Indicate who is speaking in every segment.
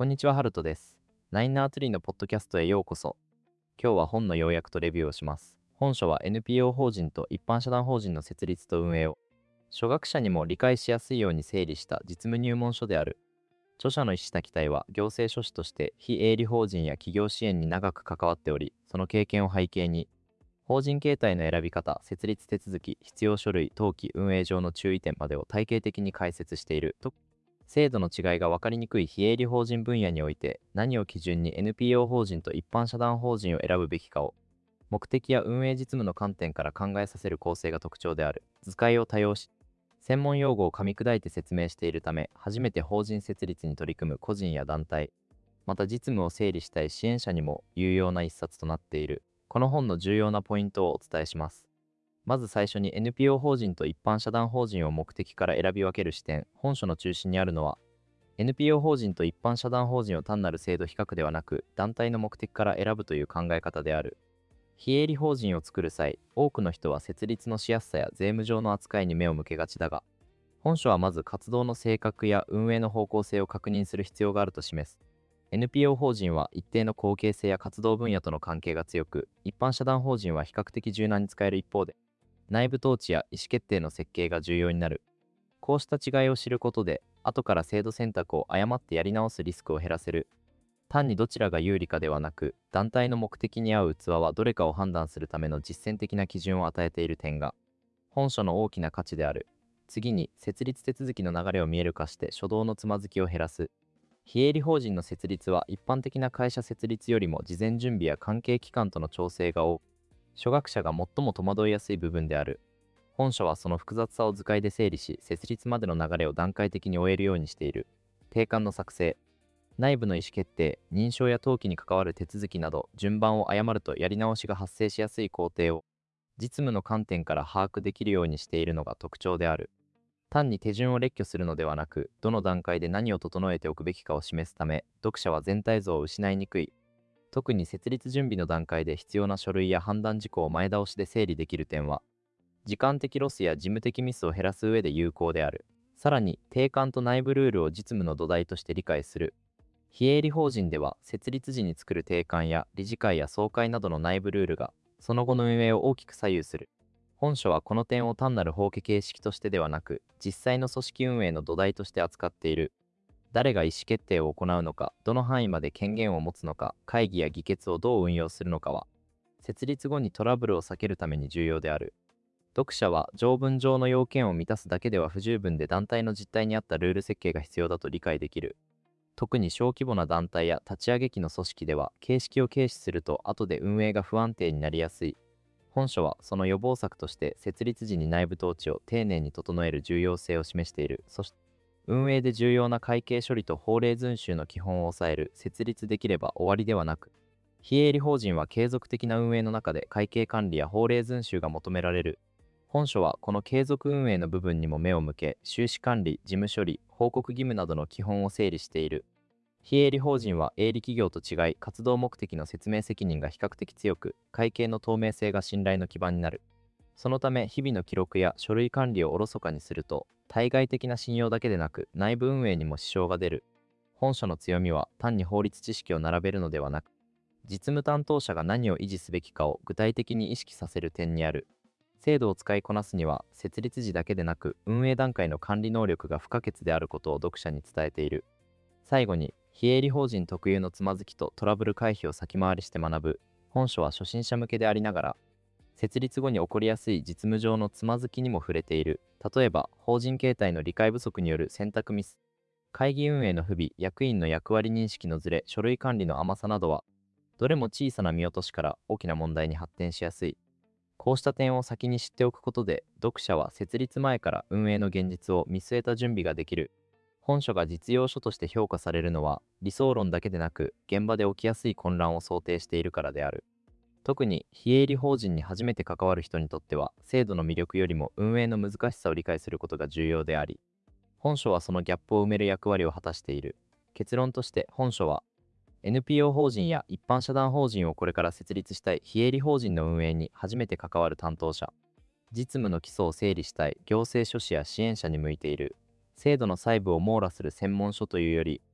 Speaker 1: こんにちは、ハルトです。ナインナーツリーのポッドキャストへようこそ。今日は本の要約とレビューをします。本書は NPO 法人と一般社団法人の設立と運営を、初学者にも理解しやすいように整理した実務入門書である。著者の石田期待は行政書士として非営利法人や企業支援に長く関わっており、その経験を背景に、法人形態の選び方、設立手続き、必要書類、登記、運営上の注意点までを体系的に解説している。制度の違いが分かりにくい非営利法人分野において、何を基準に NPO 法人と一般社団法人を選ぶべきかを、目的や運営実務の観点から考えさせる構成が特徴である。図解を多用し、専門用語を噛み砕いて説明しているため、初めて法人設立に取り組む個人や団体、また実務を整理したい支援者にも有用な一冊となっている。この本の重要なポイントをお伝えします。まず最初に NPO 法人と一般社団法人を目的から選び分ける視点。本書の中心にあるのは、NPO 法人と一般社団法人を単なる制度比較ではなく、団体の目的から選ぶという考え方である。非営利法人を作る際、多くの人は設立のしやすさや税務上の扱いに目を向けがちだが、本書はまず活動の性格や運営の方向性を確認する必要があると示す。NPO 法人は一定の後継性や活動分野との関係が強く、一般社団法人は比較的柔軟に使える一方で、内部統治や意思決定の設計が重要になる。こうした違いを知ることで、後から制度選択を誤ってやり直すリスクを減らせる。単にどちらが有利かではなく、団体の目的に合う器はどれかを判断するための実践的な基準を与えている点が、本書の大きな価値である。次に、設立手続きの流れを見える化して初動のつまずきを減らす。非営利法人の設立は一般的な会社設立よりも事前準備や関係機関との調整が多く、初学者が最も戸惑いやすい部分である。本書はその複雑さを図解で整理し、設立までの流れを段階的に終えるようにしている。定款の作成、内部の意思決定、認証や登記に関わる手続きなど、順番を誤るとやり直しが発生しやすい工程を、実務の観点から把握できるようにしているのが特徴である。単に手順を列挙するのではなく、どの段階で何を整えておくべきかを示すため、読者は全体像を失いにくい。特に設立準備の段階で必要な書類や判断事項を前倒しで整理できる点は、時間的ロスや事務的ミスを減らす上で有効である。さらに、定款と内部ルールを実務の土台として理解する。非営利法人では、設立時に作る定款や理事会や総会などの内部ルールが、その後の運営を大きく左右する。本書はこの点を単なる法家形式としてではなく、実際の組織運営の土台として扱っている。誰が意思決定を行うのか、どの範囲まで権限を持つのか、会議や議決をどう運用するのかは、設立後にトラブルを避けるために重要である。読者は条文上の要件を満たすだけでは不十分で、団体の実態に合ったルール設計が必要だと理解できる。特に小規模な団体や立ち上げ期の組織では、形式を軽視すると後で運営が不安定になりやすい。本書はその予防策として設立時に内部統治を丁寧に整える重要性を示している。そして運営で重要な会計処理と法令遵守の基本を抑える。設立できれば終わりではなく、非営利法人は継続的な運営の中で会計管理や法令遵守が求められる。本書はこの継続運営の部分にも目を向け、収支管理、事務処理、報告義務などの基本を整理している。非営利法人は営利企業と違い、活動目的の説明責任が比較的強く、会計の透明性が信頼の基盤になる。そのため、日々の記録や書類管理をおろそかにすると、対外的な信用だけでなく、内部運営にも支障が出る。本書の強みは、単に法律知識を並べるのではなく、実務担当者が何を維持すべきかを具体的に意識させる点にある。制度を使いこなすには、設立時だけでなく、運営段階の管理能力が不可欠であることを読者に伝えている。最後に、非営利法人特有のつまずきとトラブル回避を先回りして学ぶ。本書は初心者向けでありながら、設立後に起こりやすい実務上のつまずきにも触れている。例えば、法人形態の理解不足による選択ミス、会議運営の不備、役員の役割認識のずれ、書類管理の甘さなどは、どれも小さな見落としから大きな問題に発展しやすい。こうした点を先に知っておくことで、読者は設立前から運営の現実を見据えた準備ができる。本書が実用書として評価されるのは、理想論だけでなく、現場で起きやすい混乱を想定しているからである。特に非営利法人に初めて関わる人にとっては、制度の魅力よりも運営の難しさを理解することが重要であり、本書はそのギャップを埋める役割を果たしている。結論として、本書は NPO 法人や一般社団法人をこれから設立したい非営利法人の運営に初めて関わる担当者、実務の基礎を整理したい行政書士や支援者に向いている。制度の細部を網羅する専門書というより、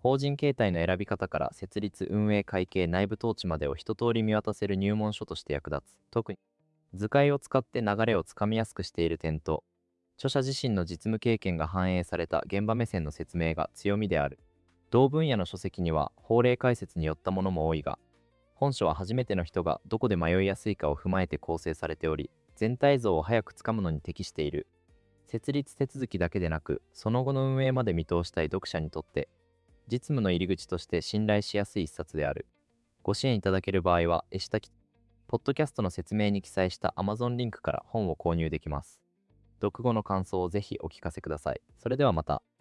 Speaker 1: 法人形態の選び方から設立、運営、会計、内部統治までを一通り見渡せる入門書として役立つ。特に図解を使って流れをつかみやすくしている点と、著者自身の実務経験が反映された現場目線の説明が強みである。同分野の書籍には法令解説によったものも多いが、本書は初めての人がどこで迷いやすいかを踏まえて構成されており、全体像を早くつかむのに適している。設立手続きだけでなく、その後の運営まで見通したい読者にとって、実務の入り口として信頼しやすい一冊である。ご支援いただける場合は、下記ポッドキャストの説明に記載した Amazon リンクから本を購入できます。読後の感想をぜひお聞かせください。それではまた。